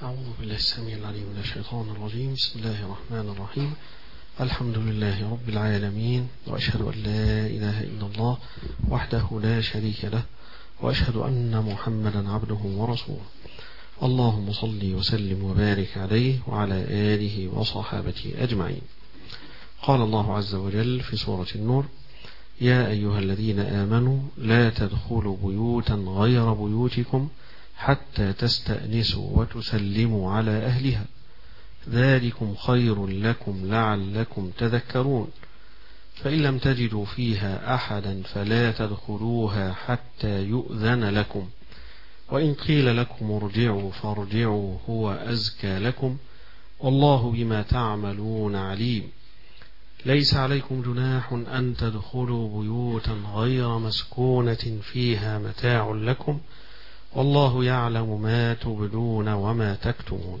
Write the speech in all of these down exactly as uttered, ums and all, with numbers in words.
أعوذ بالله السميع العليم من الشيطان الرجيم. بسم الله الرحمن الرحيم. الحمد لله رب العالمين، وأشهد أن لا إله إلا الله وحده لا شريك له، وأشهد أن محمدا عبده ورسوله. اللهم صل وسلم وبارك عليه وعلى آله وصحابته أجمعين. قال الله عز وجل في سورة النور: يا أيها الذين آمنوا لا تدخلوا بيوتا غير بيوتكم حتى تستأنسوا وتسلموا على أهلها، ذلكم خير لكم لعلكم تذكرون. فإن لم تجدوا فيها أحدا فلا تدخلوها حتى يؤذن لكم، وإن قيل لكم ارجعوا فارجعوا هو أزكى لكم، والله بما تعملون عليم. ليس عليكم جناح أن تدخلوا بيوتا غير مسكونة فيها متاع لكم، والله يعلم ما تبدون وما تكتمون.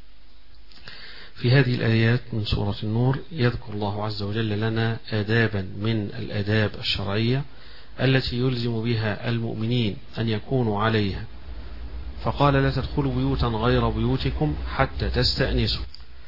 في هذه الآيات من سورة النور يذكر الله عز وجل لنا آدابا من الآداب الشرعية التي يلزم بها المؤمنين أن يكونوا عليها. فقال: لا تدخلوا بيوتا غير بيوتكم حتى تستأنسوا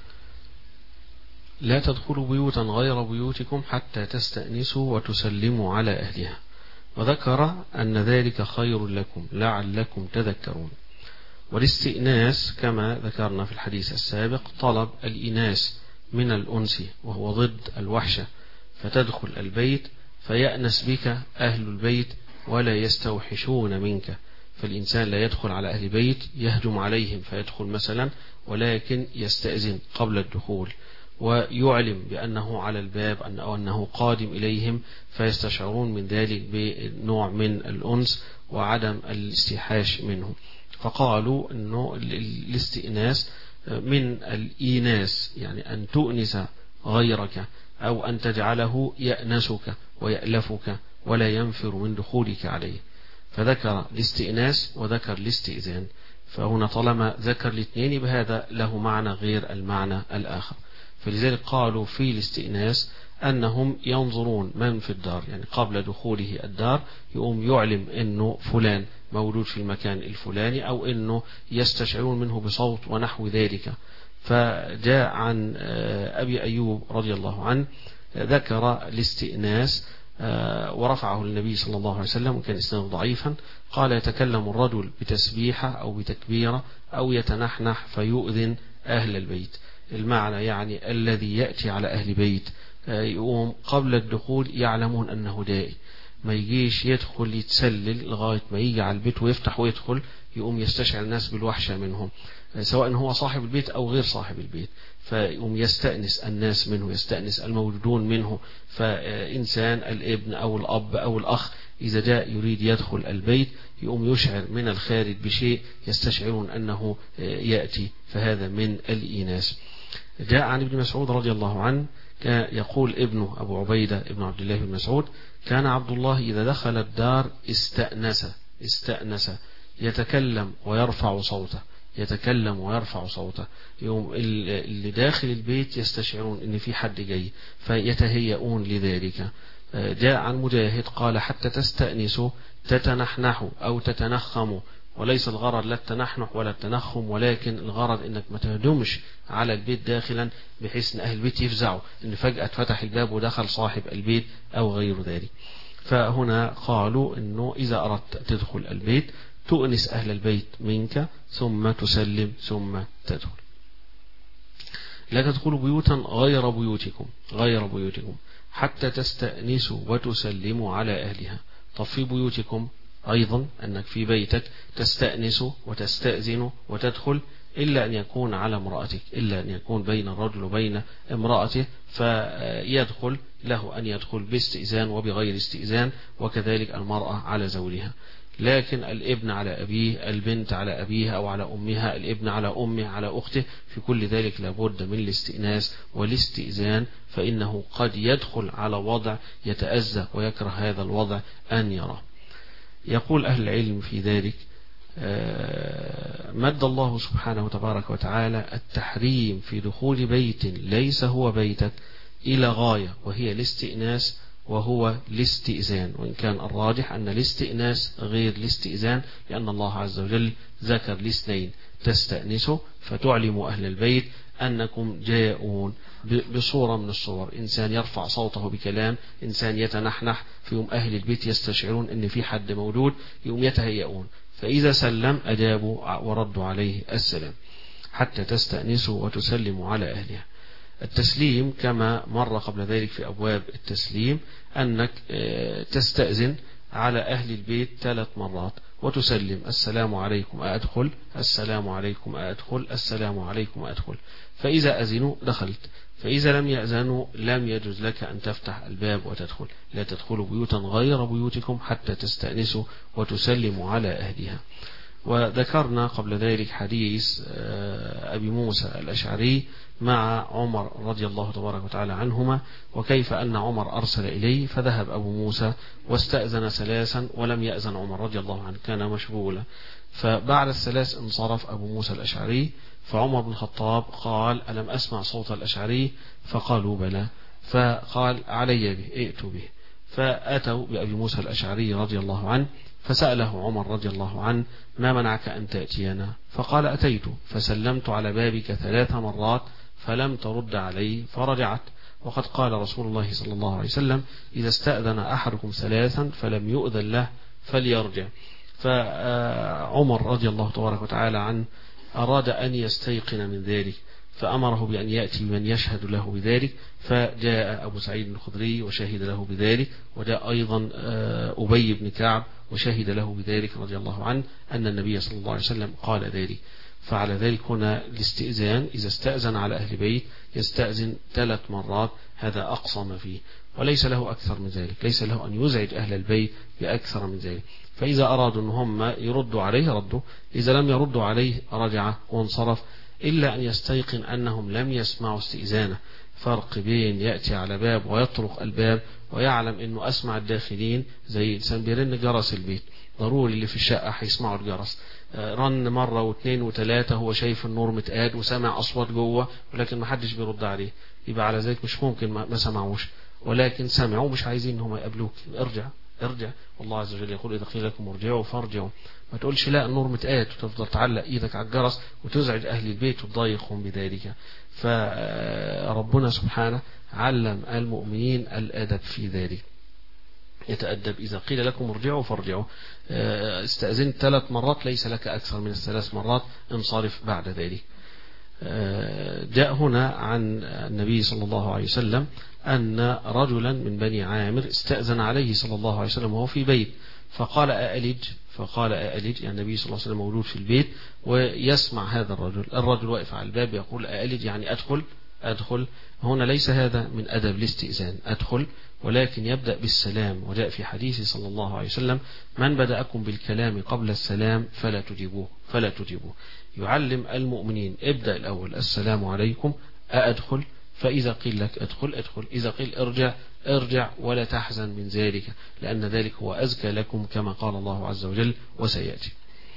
لا تدخلوا بيوتا غير بيوتكم حتى تستأنسوا وتسلموا على أهلها، وذكر أن ذلك خير لكم لعلكم تذكرون. والاستئناس كما ذكرنا في الحديث السابق طلب الإناس من الأنس، وهو ضد الوحشة، فتدخل البيت فيأنس بك أهل البيت ولا يستوحشون منك. فالإنسان لا يدخل على أهل بيت يهجم عليهم فيدخل مثلا، ولكن يستأذن قبل الدخول ويعلم بأنه على الباب أو أنه قادم إليهم، فيستشعرون من ذلك بنوع من الأنس وعدم الاستيحاش منه. فقالوا أنه الاستئناس من الإيناس، يعني أن تؤنس غيرك أو أن تجعله يأنسك ويألفك ولا ينفر من دخولك عليه. فذكر الاستئناس وذكر الاستئذان، فهنا طالما ذكر الاثنين بهذا له معنى غير المعنى الآخر. فلذلك قالوا في الاستئناس أنهم ينظرون من في الدار، يعني قبل دخوله الدار يقوم يعلم أنه فلان موجود في المكان الفلاني، أو أنه يستشعرون منه بصوت ونحو ذلك. فجاء عن أبي أيوب رضي الله عنه ذكر الاستئناس ورفعه للنبي صلى الله عليه وسلم، وكان إسناده ضعيفا. قال: يتكلم الرجل بتسبيحة أو بتكبيرة أو يتنحنح فيؤذن أهل البيت. المعنى يعني الذي يأتي على أهل بيت يقوم قبل الدخول يعلمون أنه داعي، ما يجيش يدخل يتسلل لغاية ما يجي على البيت ويفتح ويدخل يقوم يستشعر الناس بالوحشة منهم، سواء هو صاحب البيت أو غير صاحب البيت، فيقوم يستأنس الناس منه، يستأنس الموجودون منه. فإنسان الابن أو الأب أو الأخ إذا جاء يريد يدخل البيت يقوم يشعر من الخارج بشيء يستشعرون أنه يأتي، فهذا من الإيناس. جاء عن ابن مسعود رضي الله عنه يقول ابنه أبو عبيدة ابن عبد الله بن مسعود: كان عبد الله إذا دخل الدار استأنس استأنس يتكلم ويرفع صوته يتكلم ويرفع صوته يوم اللي داخل البيت يستشعرون ان في حد جاي فيتهيئون لذلك. جاء عن مجاهد قال: حتى تستأنسوا تتنحنحوا أو تتنخموا، وليس الغرض لا التنحنح ولا التنخم، ولكن الغرض انك ما تهدمش على البيت داخلا بحيث ان اهل البيت يفزعوا ان فجأة فتح الباب ودخل صاحب البيت او غير ذلك. فهنا قالوا انه اذا اردت تدخل البيت تؤنس اهل البيت منك ثم تسلم ثم تدخل. لا تدخلوا بيوتا غير بيوتكم غير بيوتكم حتى تستأنسوا وتسلموا على اهلها. طب في بيوتكم أيضا أنك في بيتك تستأنس وتستأذن وتدخل، إلا أن يكون على امرأتك، إلا أن يكون بين الرجل وبين امرأته، فيدخل له أن يدخل باستئذان وبغير استئذان، وكذلك المرأة على زوجها. لكن الابن على أبيه، البنت على أبيها أو على أمها، الابن على أمه على أخته، في كل ذلك لابد من الاستئناس والاستئذان، فإنه قد يدخل على وضع يتأذى ويكره هذا الوضع أن يراه. يقول أهل العلم في ذلك: مد الله سبحانه وتبارك وتعالى التحريم في دخول بيت ليس هو بيتك إلى غاية، وهي الاستئناس وهو الاستئذان، وإن كان الراجح أن الاستئناس غير الاستئذان، لأن الله عز وجل ذكر الاثنين: تستأنسوا فتعلموا أهل البيت أنكم جاءون بصورة من الصور، إنسان يرفع صوته بكلام، إنسان يتنحنح، في يوم أهل البيت يستشعرون أن في حد موجود، يوم يتهيئون، فإذا سلم أجابوا وردوا عليه السلام. حتى تستأنسوا وتسلموا على أهلها. التسليم كما مر قبل ذلك في أبواب التسليم أنك تستأذن على أهل البيت ثلاث مرات وتسلم: السلام عليكم أدخل، السلام عليكم أدخل، السلام عليكم أدخل. فإذا أذنوا دخلت، فإذا لم يأذنوا لم يجوز لك أن تفتح الباب وتدخل. لا تدخلوا بيوتا غير بيوتكم حتى تستأنسوا وتسلموا على أهلها. وذكرنا قبل ذلك حديث أبي موسى الأشعري مع عمر رضي الله تبارك وتعالى عنهما، وكيف أن عمر أرسل إليه فذهب أبو موسى واستأذن ثلاثا ولم يأذن عمر رضي الله عنه، كان مشغولا. فبعد الثلاث انصرف أبو موسى الأشعري، فعمر بن الخطاب قال: ألم أسمع صوت الأشعري؟ فقالوا: بلى. فقال: علي به، ائتوا به. فأتوا بأبي موسى الأشعري رضي الله عنه، فسأله عمر رضي الله عنه: ما منعك أن تأتينا؟ فقال: أتيت فسلمت على بابك ثلاث مرات فلم ترد علي فرجعت، وقد قال رسول الله صلى الله عليه وسلم: إذا استأذن أحدكم ثلاثا فلم يؤذن له فليرجع. فعمر رضي الله تبارك وتعالى عنه أراد أن يستيقن من ذلك، فأمره بأن يأتي بمن يشهد له بذلك، فجاء أبو سعيد الخدري وشهد له بذلك، وجاء أيضا أبي بن كعب وشهد له بذلك رضي الله عنه أن النبي صلى الله عليه وسلم قال ذلك. فعلى ذلك هنا الاستئذان إذا استأذن على أهل بيت يستأذن ثلاث مرات، هذا أقصى ما فيه، وليس له أكثر من ذلك، ليس له أن يزعج أهل البيت بأكثر من ذلك. فإذا أرادوا أن هم يردوا عليه ردوا، إذا لم يردوا عليه رجع وانصرف، إلا أن يستيقن أنهم لم يسمعوا استئذانه. فرق بين يأتي على باب ويطرق الباب ويعلم أنه أسمع الداخلين، زي إنسان بيرن جرس البيت، ضروري اللي في الشقة هيسمعوا الجرس، رن مرة واثنين وثلاثة، هو شايف النور متقاد وسمع أصوات جوه ولكن ما حدش بيرد عليه، يبقى على ذلك مش ممكن ما سمعوش، ولكن سمعوا مش عايزين ان هم يقابلوك. ارجع ارجع، والله عز وجل يقول: إذا قيل لكم ارجعوا فارجعوا. ما تقولش لا النور متقاد وتفضل تعلق ايدك على الجرس وتزعج أهل البيت وتضايقهم بذلك. فربنا سبحانه علم المؤمنين الأدب في ذلك، يتأدب. إذا قيل لكم ارجعوا فارجعوا، استأذنت ثلاث مرات ليس لك أكثر من الثلاث مرات، انصرف بعد ذلك. جاء هنا عن النبي صلى الله عليه وسلم أن رجلا من بني عامر استأذن عليه صلى الله عليه وسلم وهو في بيت، فقال: أألج؟ فقال: أألج؟ يعني النبي صلى الله عليه وسلم موجود في البيت ويسمع هذا الرجل، الرجل واقف على الباب يقول: أألج؟ يعني أدخل أدخل. هنا ليس هذا من أدب الاستئذان أدخل، ولكن يبدأ بالسلام، وجاء في حديث صلى الله عليه وسلم: من بدأكم بالكلام قبل السلام فلا تجيبوه فلا تجيبوه. يعلم المؤمنين: ابدأ الأول السلام عليكم أأدخل، فإذا قيل لك ادخل ادخل، إذا قيل ارجع ارجع، ولا تحزن من ذلك، لأن ذلك هو أزكى لكم كما قال الله عز وجل وسيأتي.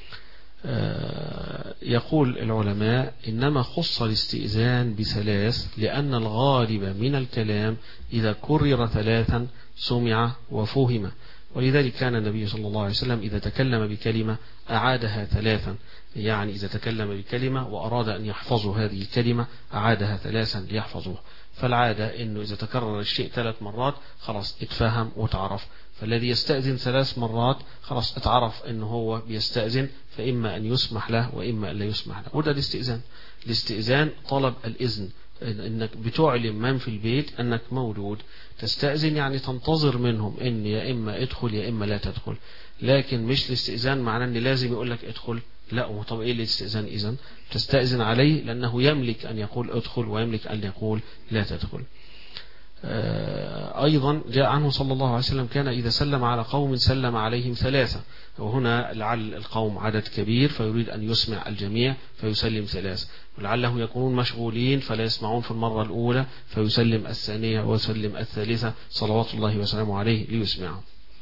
يقول العلماء: إنما خص الاستئذان بثلاث لأن الغالب من الكلام إذا كرر ثلاثا سمع وفهم، ولذلك كان النبي صلى الله عليه وسلم إذا تكلم بكلمة أعادها ثلاثا، يعني إذا تكلم بكلمة وأراد أن يحفظوا هذه الكلمة أعادها ثلاثا ليحفظوها. فالعادة أنه إذا تكرر الشيء ثلاث مرات خلاص اتفهم وتعرف، فالذي يستأذن ثلاث مرات خلاص اتعرف أنه هو بيستأذن، فإما أن يسمح له وإما أن لا يسمح له. وده الاستئذان. الاستئذان طلب الإذن، أنك بتعلم من في البيت أنك موجود. تستأذن يعني تنتظر منهم أن يا إما ادخل يا إما لا تدخل، لكن مش الاستئذان معناه أن لازم يقول لك ادخل، لا. طب إيه الاستئذان إذن؟ تستأذن عليه لأنه يملك أن يقول ادخل ويملك أن يقول لا تدخل. أيضا جاء عنه صلى الله عليه وسلم كان إذا سلم على قوم سلم عليهم ثلاثة، وهنا لعل القوم عدد كبير فيريد أن يسمع الجميع فيسلم ثلاثة، ولعله يكونون مشغولين فلا يسمعون في المرة الأولى فيسلم الثانية ويسلم الثالثة صلوات الله وسلامه عليه ليسمعهم.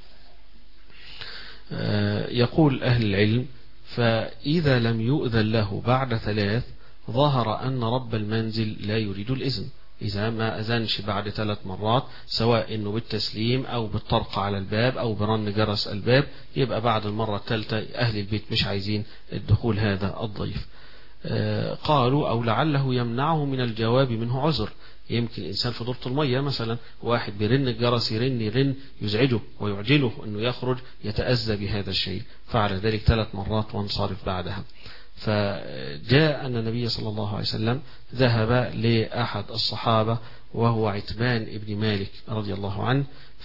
يقول أهل العلم: فإذا لم يؤذن له بعد ثلاث ظهر أن رب المنزل لا يريد الإذن، إذا ما أذنش بعد ثلاث مرات، سواء إنه بالتسليم أو بالطرق على الباب أو برن جرس الباب، يبقى بعد المرة الثالثة أهل البيت مش عايزين الدخول هذا الضيف. قالوا أو لعله يمنعه من الجواب منه عذر، يمكن إنسان في دورة المية مثلا واحد بيرن الجرس يرن يرن يزعجه ويعجله أنه يخرج، يتأذى بهذا الشيء، فعل ذلك ثلاث مرات وانصرف بعدها. فجاء أن النبي صلى الله عليه وسلم ذهب لأحد الصحابة وهو عتبان ابن مالك رضي الله عنه،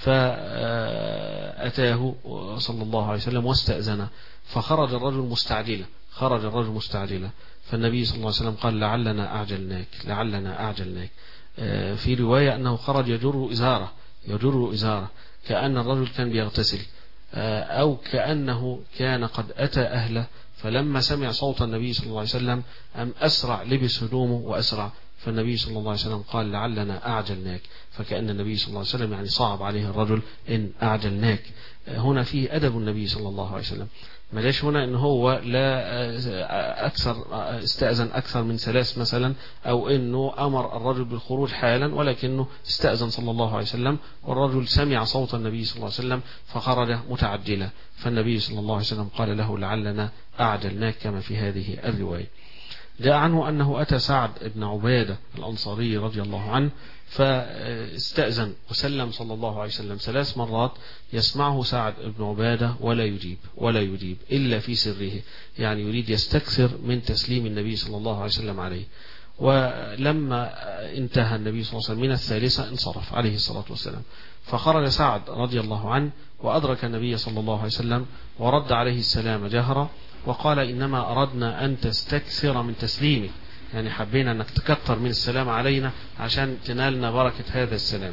فأتاه صلى الله عليه وسلم واستأذنه، فخرج الرجل مستعجلا خرج الرجل مستعجلا فالنبي صلى الله عليه وسلم قال لعلنا أعجلناك لعلنا أعجلناك. في رواية أنه خرج يجر إزارة يجر إزارة كأن الرجل كان بيغتسل، أو كأنه كان قد أتى أهله، فلما سمع صوت النبي صلى الله عليه وسلم أم أسرع لبس هدومه وأسرع، فالنبي صلى الله عليه وسلم قال لعلنا أعجلناك، فكأن النبي صلى الله عليه وسلم يعني صعب عليه الرجل إن أعجلناك. هنا فيه أدب النبي صلى الله عليه وسلم، ما جاش هنا إن هو لا أكثر استأذن أكثر من ثلاث مثلا، أو إنه أمر الرجل بالخروج حالا، ولكنه استأذن صلى الله عليه وسلم والرجل سمع صوت النبي صلى الله عليه وسلم فخرج متعجلا، فالنبي صلى الله عليه وسلم قال له لعلنا أعجلناك كما في هذه الرواية. جاء عنه أنه أتى سعد بن عبادة الأنصاري رضي الله عنه فاستأذن وسلم صلى الله عليه وسلم ثلاث مرات، يسمعه سعد بن عبادة ولا يجيب ولا يجيب إلا في سره، يعني يريد يستكثر من تسليم النبي صلى الله عليه وسلم عليه. ولما انتهى النبي صلى الله عليه وسلم من الثالثة انصرف عليه الصلاة والسلام، فخرج سعد رضي الله عنه وأدرك النبي صلى الله عليه وسلم ورد عليه السلام جهرا، وقال إنما أردنا أن تستكثر من تسليمك، يعني حبينا أنك تكثر من السلام علينا عشان تنالنا بركة هذا السلام.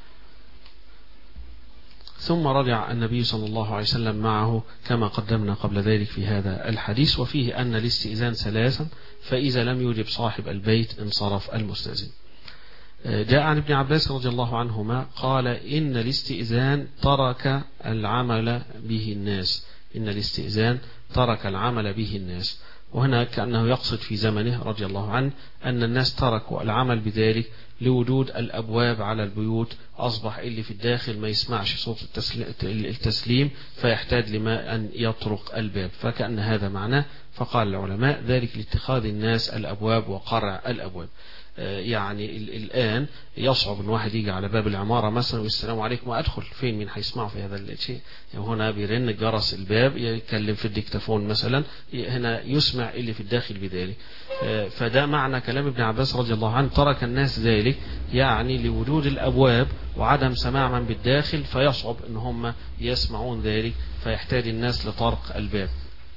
ثم رجع النبي صلى الله عليه وسلم معه كما قدمنا قبل ذلك في هذا الحديث، وفيه أن الاستئذان ثلاثا، فإذا لم يجب صاحب البيت انصرف المستأذن. جاء عن ابن عباس رضي الله عنهما قال إن الاستئذان ترك العمل به الناس إن الاستئذان ترك العمل به الناس وهنا كأنه يقصد في زمنه رضي الله عنه أن الناس تركوا العمل بذلك لوجود الأبواب على البيوت، أصبح اللي في الداخل ما يسمعش صوت التسليم فيحتاج لما أن يطرق الباب، فكأن هذا معناه. فقال العلماء ذلك لاتخاذ الناس الأبواب وقرع الأبواب. يعني الآن يصعب أن واحد يجي على باب العمارة مثلا والسلام عليكم وأدخل، فين من هيسمعوا في هذا الشيء؟ يعني هنا بيرن جرس الباب يتكلم في الديكتافون مثلا، هنا يسمع اللي في الداخل بذلك. فده معنى كلام ابن عباس رضي الله عنه ترك الناس ذلك، يعني لوجود الأبواب وعدم سماع من بالداخل فيصعب أن هم يسمعون ذلك، فيحتاج الناس لطرق الباب.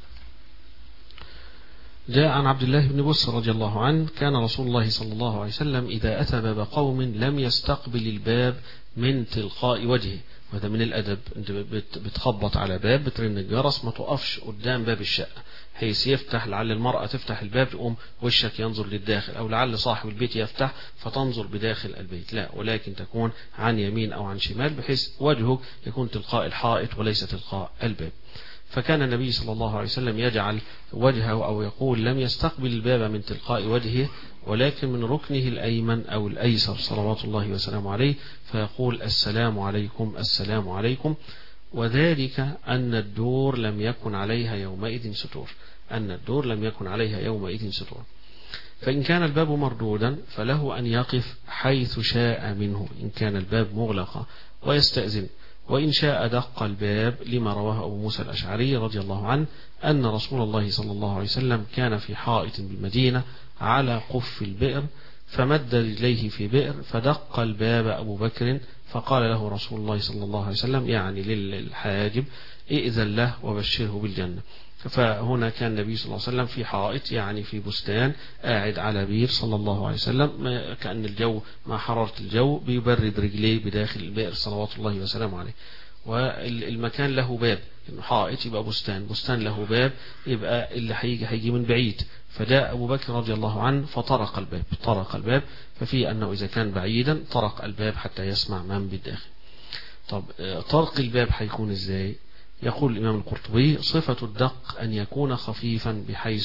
جاء عن عبد الله بن بسر رضي الله عنه كان رسول الله صلى الله عليه وسلم إذا أتى باب قوم لم يستقبل الباب من تلقاء وجهه، وهذا من الأدب، أنت بتخبط على باب بترن الجرس ما تقفش قدام باب الشقة حيث يفتح، لعل المرأة تفتح الباب تقوم وشك ينظر للداخل، أو لعل صاحب البيت يفتح فتنظر بداخل البيت، لا، ولكن تكون عن يمين أو عن شمال بحيث وجهك يكون تلقاء الحائط وليس تلقاء الباب. فكان النبي صلى الله عليه وسلم يجعل وجهه أو يقول لم يستقبل الباب من تلقاء وجهه ولكن من ركنه الأيمن أو الأيسر صلوات الله وسلامه عليه، فيقول السلام عليكم السلام عليكم. وذلك أن الدور لم يكن عليها يومئذ ستور أن الدور لم يكن عليها يومئذ ستور فإن كان الباب مردودا فله أن يقف حيث شاء منه إن كان الباب مغلقا ويستأذن، وإن شاء دق الباب، لما رواه أبو موسى الأشعري رضي الله عنه أن رسول الله صلى الله عليه وسلم كان في حائط بالمدينة على قف البئر فمد رجليه في بئر فدق الباب أبو بكر فقال له رسول الله صلى الله عليه وسلم يعني للحاجب ائذن له وبشره بالجنة. فهنا كان النبي صلى الله عليه وسلم في حائط يعني في بستان قاعد على بير صلى الله عليه وسلم، كأن الجو مع حرارة الجو بيبرد رجليه بداخل البئر صلوات الله وسلامه عليه. والمكان له باب، حائط يبقى بستان، بستان له باب يبقى اللي هيجي هيجي من بعيد. فجاء أبو بكر رضي الله عنه فطرق الباب طرق الباب ففي أنه إذا كان بعيدا طرق الباب حتى يسمع من بالداخل. طب طرق الباب هيكون إزاي؟ يقول الإمام القرطبي صفة الدق أن يكون خفيفا بحيث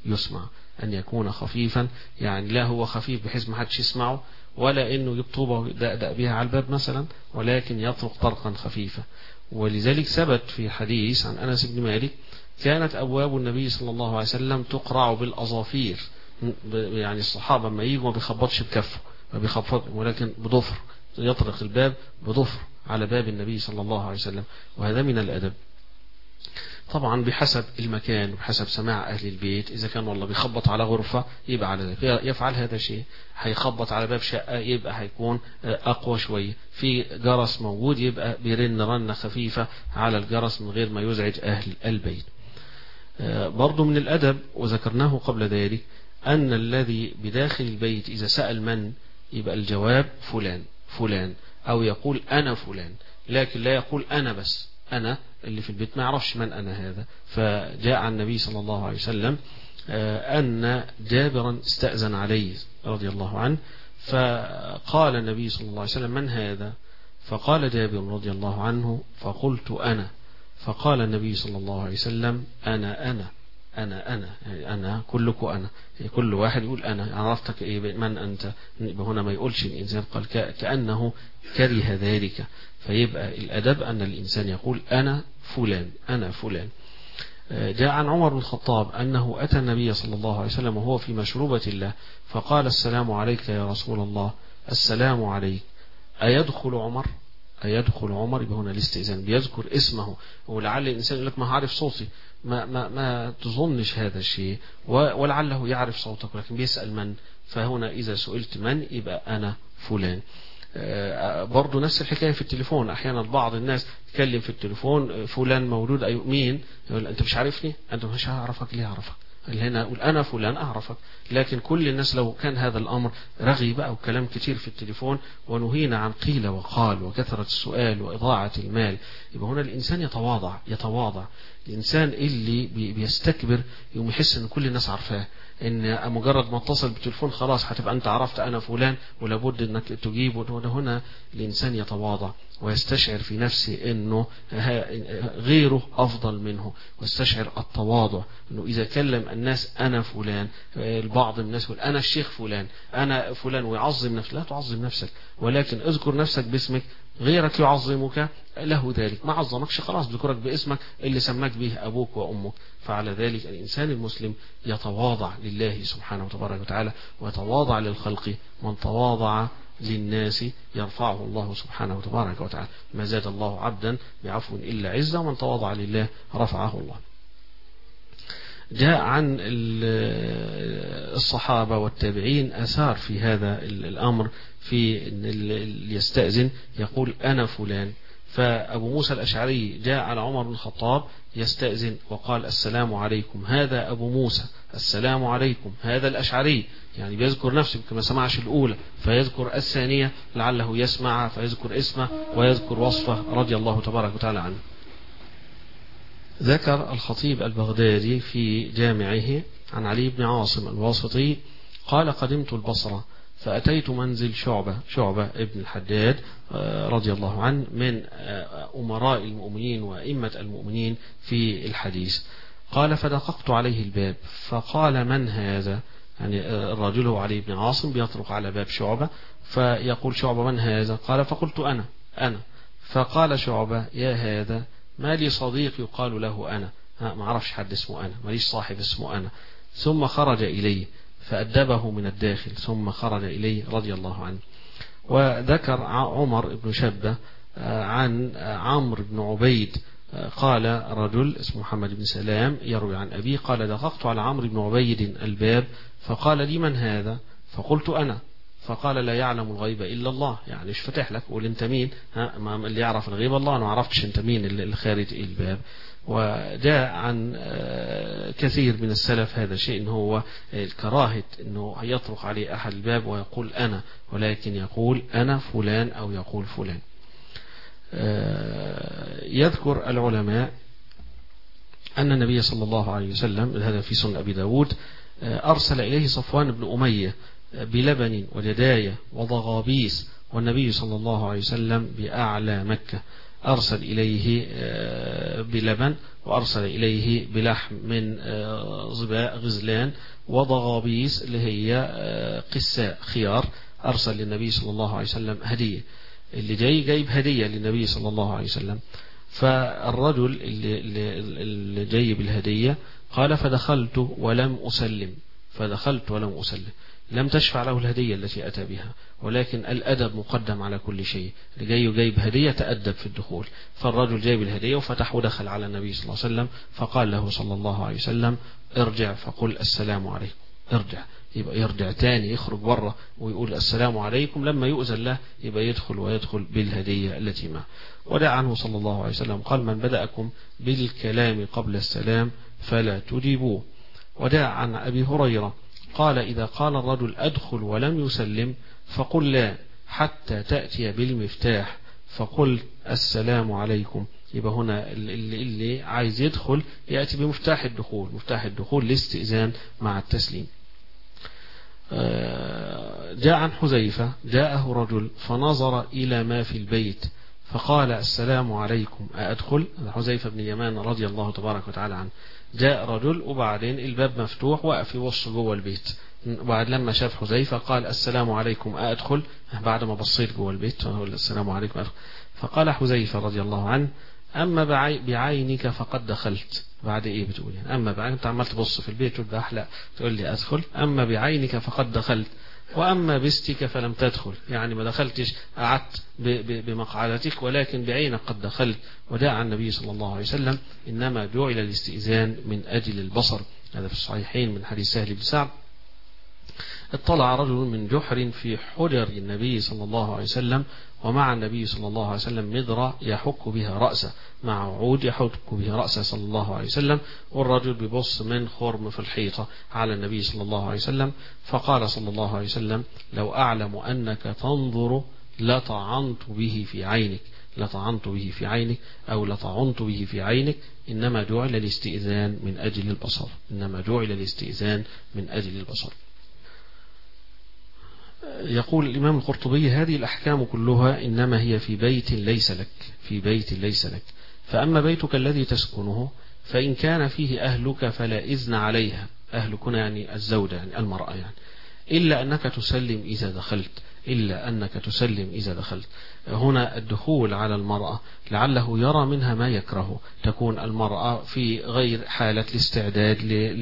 يسمع، أن يكون خفيفا، يعني لا هو خفيف بحيث ما حدش يسمعه، ولا إنه يجيب طوبة ويدقدق بها على الباب مثلا، ولكن يطرق طرقا خفيفا. ولذلك ثبت في حديث عن أنس بن مالك كانت أبواب النبي صلى الله عليه وسلم تقرع بالأظافير، يعني الصحابة ما يجوا ما بيخبطش بكفه، ما بيخبط، ولكن بضفر يطرق الباب بضفر على باب النبي صلى الله عليه وسلم. وهذا من الأدب طبعا بحسب المكان وبحسب سماع أهل البيت. إذا كان والله بيخبط على غرفة يبقى على ذلك يفعل هذا الشيء، هيخبط على باب شقة يبقى هيكون أقوى شوية، في جرس موجود يبقى بيرن رنة خفيفة على الجرس من غير ما يزعج أهل البيت. برضو من الأدب وذكرناه قبل ذلك أن الذي بداخل البيت إذا سأل من يبقى الجواب فلان فلان، أو يقول أنا فلان، لكن لا يقول أنا بس، أنا اللي في البيت ما يعرفش من أنا هذا. فجاء عن النبي صلى الله عليه وسلم أن جابرا استأذن عليه رضي الله عنه، فقال النبي صلى الله عليه وسلم من هذا؟ فقال جابر رضي الله عنه فقلت أنا. فقال النبي صلى الله عليه وسلم أنا أنا أنا أنا يعني أنا كلكم أنا، كل واحد يقول أنا، عرفتك إيه من أنت؟ هنا ما يقولش الإنسان قال كأنه كره ذلك. فيبقى الأدب أن الإنسان يقول أنا فلان أنا فلان. جاء عن عمر بن الخطاب أنه أتى النبي صلى الله عليه وسلم وهو في مشروبة الله فقال السلام عليك يا رسول الله. السلام عليك. أيدخل عمر؟ أيدخل عمر؟ يبقى هنا الاستئذان بيذكر اسمه، ولعل الإنسان يقول لك ما عارف صوتي، ما, ما, ما تظنش هذا الشيء، ولعله يعرف صوتك ولكن بيسأل من. فهنا إذا سئلت من يبقى أنا فلان. برضو نفس الحكاية في التليفون، أحيانا بعض الناس تكلم في التليفون فلان مولود أي مين، يقول أنت مش عارفني؟ أنت مش هعرفك. ليه أعرفك؟ هنا أقول أنا فلان أعرفك. لكن كل الناس لو كان هذا الأمر رغي بقى وكلام كتير في التليفون ونهينا عن قيل وقال وكثرة السؤال وإضاعة المال، يبقى هنا الإنسان يتواضع يتواضع الإنسان اللي بيستكبر يوم يحس أن كل الناس عارفاه، ان مجرد ما اتصل بالتليفون خلاص هتبقى انت عرفت انا فلان ولابد انك تجيب. هنا الانسان يتواضع ويستشعر في نفسه انه غيره افضل منه، ويستشعر التواضع انه اذا كلم الناس انا فلان. البعض من الناس يقول انا الشيخ فلان انا فلان ويعظم نفسه. لا تعظم نفسك، ولكن اذكر نفسك باسمك، غيرك يعظمك له ذلك، ما عظمكش خلاص ذكرك باسمك اللي سماك به أبوك وأمك. فعلى ذلك الإنسان المسلم يتواضع لله سبحانه وتبارك وتعالى ويتواضع للخلق. من تواضع للناس يرفعه الله سبحانه وتبارك وتعالى. ما زاد الله عبدا بعفو إلا عزة، ومن تواضع لله رفعه الله. جاء عن الصحابة والتابعين أثار في هذا الأمر، في اللي يستأذن يقول أنا فلان. فأبو موسى الأشعري جاء على عمر بن الخطاب يستأذن وقال السلام عليكم، هذا أبو موسى. السلام عليكم، هذا الأشعري، يعني بيذكر نفسه كما سمعش الأولى فيذكر الثانية لعله يسمع فيذكر اسمه ويذكر وصفه رضي الله تبارك وتعالى عنه. ذكر الخطيب البغدادي في جامعه عن علي بن عاصم الواسطي قال قدمت البصرة فأتيت منزل شعبة شعبة ابن الحجاج رضي الله عنه من أمراء المؤمنين وأئمة المؤمنين في الحديث. قال فدققت عليه الباب فقال من هذا؟ يعني الرجل هو علي بن عاصم بيطرق على باب شعبة فيقول شعبة من هذا؟ قال فقلت أنا أنا. فقال شعبة يا هذا ما لي صديق يقال له أنا، ما عرفش حد اسمه أنا، ما ليش صاحب اسمه أنا. ثم خرج إليه فأدبه من الداخل ثم خرج إليه رضي الله عنه. وذكر عمر بن شبة عن عمرو بن عبيد قال رجل اسمه محمد بن سلام يروي عن أبيه قال دققت على عمرو بن عبيد الباب فقال لي من هذا؟ فقلت أنا. فقال لا يعلم الغيب إلا الله، يعني مش فتح لك قول انت مين، ها اللي يعرف الغيب الله، أنا ما عرفتش انت مين اللي خارج الباب. وجاء عن كثير من السلف هذا الشيء إن هو الكراهة إنه يطرق عليه أحد الباب ويقول أنا، ولكن يقول أنا فلان أو يقول فلان. يذكر العلماء أن النبي صلى الله عليه وسلم، هذا في سنن أبي داود، أرسل إليه صفوان بن أمية بلبن وجداية وضغابيس، والنبي صلى الله عليه وسلم بأعلى مكة. أرسل إليه بلبن، وأرسل إليه بلحم من ظباء غزلان وضغابيس اللي هي قساء خيار، أرسل للنبي صلى الله عليه وسلم هدية. اللي جاي جايب هدية للنبي صلى الله عليه وسلم. فالرجل اللي, اللي جاي بالهدية قال فدخلت ولم أسلم، فدخلت ولم أسلم، لم تشفع له الهدية التي أتى بها، ولكن الأدب مقدم على كل شيء. اللي جاي جايب هدية تأدب في الدخول. فالرجل جايب الهدية وفتح ودخل على النبي صلى الله عليه وسلم، فقال له صلى الله عليه وسلم ارجع فقل السلام عليكم. ارجع يبقى يرجع تاني، يخرج بره ويقول السلام عليكم. لما يؤذن له يبقى يدخل ويدخل بالهدية التي معه. ودعا عنه صلى الله عليه وسلم قال من بدأكم بالكلام قبل السلام فلا تجيبوه. ودعا عن أبي هريرة قال إذا قال الرجل أدخل ولم يسلم فقل لا حتى تأتي بالمفتاح فقل السلام عليكم. يبقى هنا اللي, اللي عايز يدخل يأتي بمفتاح الدخول، مفتاح الدخول الاستئذان مع التسليم. جاء عن حذيفة جاءه رجل فنظر إلى ما في البيت فقال السلام عليكم أأدخل. حذيفة بن يمان رضي الله تبارك وتعالى عنه. جاء رجل وبعدين الباب مفتوح وقف يبص جوه البيت، وبعد لما شاف حذيفة قال السلام عليكم أأدخل، بعد ما بصيت جوه البيت السلام عليكم أدخل. فقال حذيفة رضي الله عنه أما بعينك فقد دخلت. بعد إيه بتقول يعني أما بعينك؟ أنت عمال تبص في البيت تقول أحلى تقول لي أدخل. أما بعينك فقد دخلت وأما بستك فلم تدخل، يعني ما دخلتش قعدت بمقعدتك ولكن بعينك قد دخلت. ودعا النبي صلى الله عليه وسلم إنما جعل الاستئذان من أجل البصر. هذا في الصحيحين من حديث سهل بن سعد. اطلع رجل من جحر في حجر النبي صلى الله عليه وسلم ومع النبي صلى الله عليه وسلم مدرة يحك بها رأسه، مع عود يحك بها رأسه صلى الله عليه وسلم، والرجل بيبص من خرم في الحيطة على النبي صلى الله عليه وسلم. فقال صلى الله عليه وسلم لو أعلم أنك تنظر لطعنت به في عينك، لطعنت به في عينك أو لطعنت به في عينك. إنما جعل الاستئذان من أجل البصر، إنما جعل الاستئذان من أجل البصر. يقول الإمام القرطبي هذه الأحكام كلها إنما هي في بيت ليس لك، في بيت ليس لك. فأما بيتك الذي تسكنه فإن كان فيه أهلك فلا إذن عليها، أهلك يعني الزوجة يعني المرأة يعني، إلا أنك تسلم إذا دخلت، إلا أنك تسلم إذا دخلت. هنا الدخول على المرأة لعله يرى منها ما يكره، تكون المرأة في غير حالة الاستعداد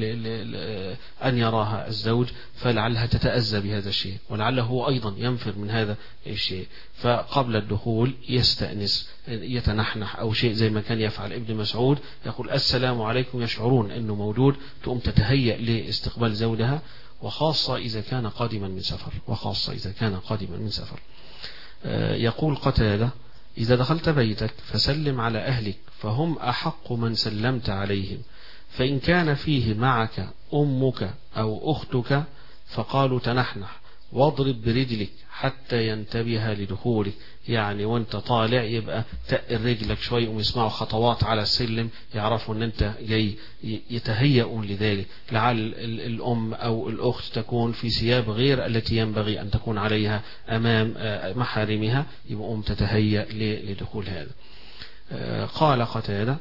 أن يراها الزوج، فلعلها تتأذى بهذا الشيء، ولعله هو أيضا ينفر من هذا الشيء. فقبل الدخول يستأنس يتنحنح أو شيء زي ما كان يفعل ابن مسعود، يقول السلام عليكم، يشعرون أنه موجود، تقوم تتهيأ لاستقبال زوجها، وخاصة إذا كان قادما من سفر، وخاصة إذا كان قادما من سفر. يقول قتادة إذا دخلت بيتك فسلم على أهلك فهم أحق من سلمت عليهم، فإن كان فيه معك أمك أو أختك فقالوا تنحنح واضرب برجلك حتى ينتبه لدخولك. يعني وانت طالع يبقى تقل رجلك شوي ويسمعوا خطوات على السلم يعرفوا ان انت جاي، يتهيئون لذلك. لعل الأم أو الأخت تكون في ثياب غير التي ينبغي أن تكون عليها أمام محارمها، يبقى تتهيأ لدخول هذا. قال قتادة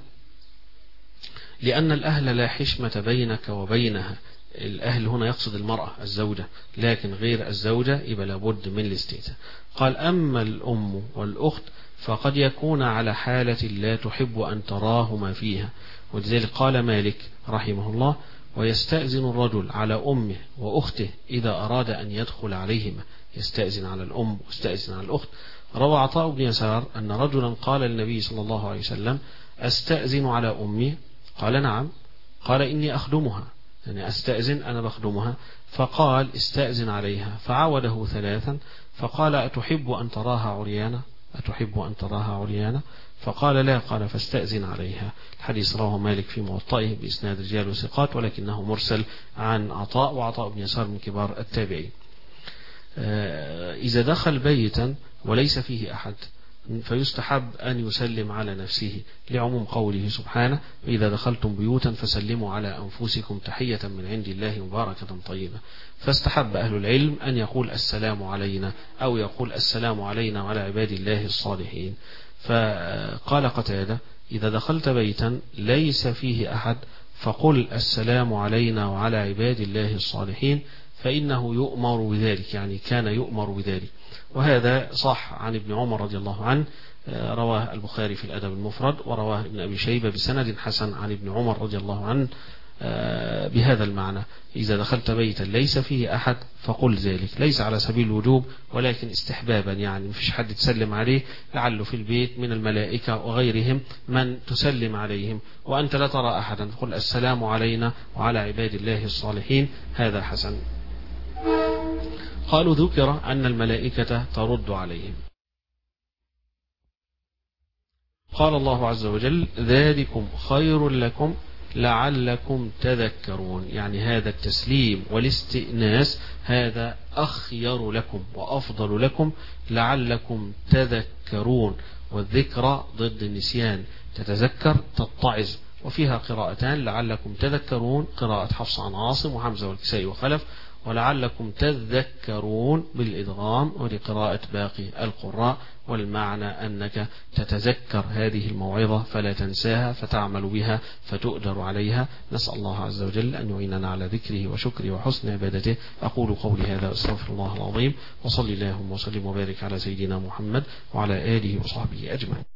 لأن الأهل لا حشمة بينك وبينها. الأهل هنا يقصد المرأة الزوجة، لكن غير الزوجة يبقى لابد من الاستئذان. قال أما الأم والأخت فقد يكون على حالة لا تحب أن تراهما فيها، ولذلك قال مالك رحمه الله ويستأذن الرجل على أمه وأخته إذا أراد أن يدخل عليهما، يستأذن على الأم ويستأذن على الأخت. روى عطاء بن يسار أن رجلا قال للنبي صلى الله عليه وسلم أستأذن على أمي؟ قال نعم. قال إني أخدمها، يعني أستأذن أنا بخدمها. فقال استأذن عليها، فعوده ثلاثا فقال أتحب أن تراها عريانة؟ أتحب أن تراها عريانة؟ فقال لا. قال فاستأذن عليها. الحديث رواه مالك في موطئه بإسناد رجال وثقات، ولكنه مرسل عن عطاء، وعطاء بن يسار من كبار التابعين. إذا دخل بيتا وليس فيه أحد فيستحب أن يسلم على نفسه لعموم قوله سبحانه وإذا دخلتم بيوتا فسلموا على أنفسكم تحية من عند الله مباركة طيبة. فاستحب أهل العلم أن يقول السلام علينا أو يقول السلام علينا وعلى عباد الله الصالحين. فقال قتادة إذا دخلت بيتا ليس فيه أحد فقل السلام علينا وعلى عباد الله الصالحين فإنه يؤمر بذلك، يعني كان يؤمر بذلك. وهذا صح عن ابن عمر رضي الله عنه، رواه البخاري في الأدب المفرد، ورواه ابن أبي شيبة بسند حسن عن ابن عمر رضي الله عنه بهذا المعنى: إذا دخلت بيتا ليس فيه أحد فقل ذلك، ليس على سبيل الوجوب ولكن استحبابا، يعني مفيش حد تسلم عليه، لعله في البيت من الملائكة وغيرهم من تسلم عليهم وأنت لا ترى أحدا، فقل السلام علينا وعلى عباد الله الصالحين، هذا حسن. قالوا ذكر أن الملائكة ترد عليهم. قال الله عز وجل: ذلكم خير لكم لعلكم تذكرون، يعني هذا التسليم والاستئناس هذا أخير لكم وأفضل لكم لعلكم تذكرون، والذكرى ضد النسيان، تتذكر تتعظ. وفيها قراءتان: لعلكم تذكرون قراءة حفص عن عاصم وحمزة والكسائي وخلف، ولعلكم تذكرون بالإدغام ولقراءة باقي القراء، والمعنى أنك تتذكر هذه الموعظة فلا تنساها فتعمل بها فتؤجر عليها. نسأل الله عز وجل أن يعيننا على ذكره وشكره وحسن عبادته. أقول قولي هذا أستغفر الله العظيم، وصلي اللهم وسلم وبارك على سيدنا محمد وعلى آله وصحبه أجمعين.